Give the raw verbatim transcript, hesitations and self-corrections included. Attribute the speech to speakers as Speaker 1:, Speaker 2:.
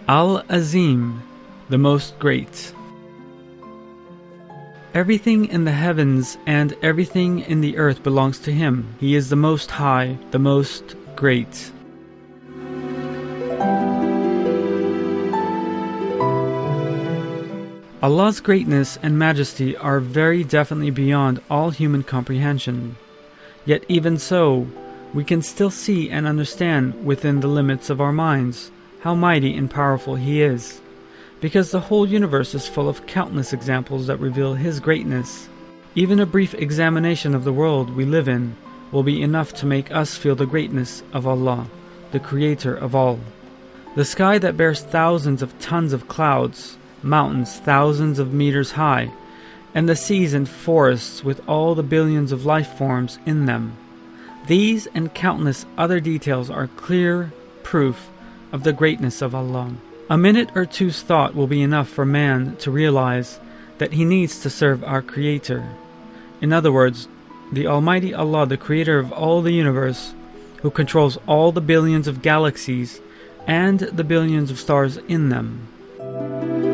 Speaker 1: Al-Azim, the Most Great. Everything in the heavens and everything in the earth belongs to Him. He is the Most High, the Most Great. Allah's greatness and majesty are very definitely beyond all human comprehension. Yet even so, we can still see and understand within the limits of our minds how mighty and powerful He is, because the whole universe is full of countless examples that reveal His greatness. Even a brief examination of the world we live in will be enough to make us feel the greatness of Allah, the Creator of all. The sky that bears thousands of tons of clouds, mountains thousands of meters high, and the seas and forests with all the billions of life forms in them. These and countless other details are clear proof of the greatness of Allah. A minute or two's thought will be enough for man to realize that he needs to serve our Creator. In other words, the Almighty Allah, the Creator of all the universe, who controls all the billions of galaxies and the billions of stars in them.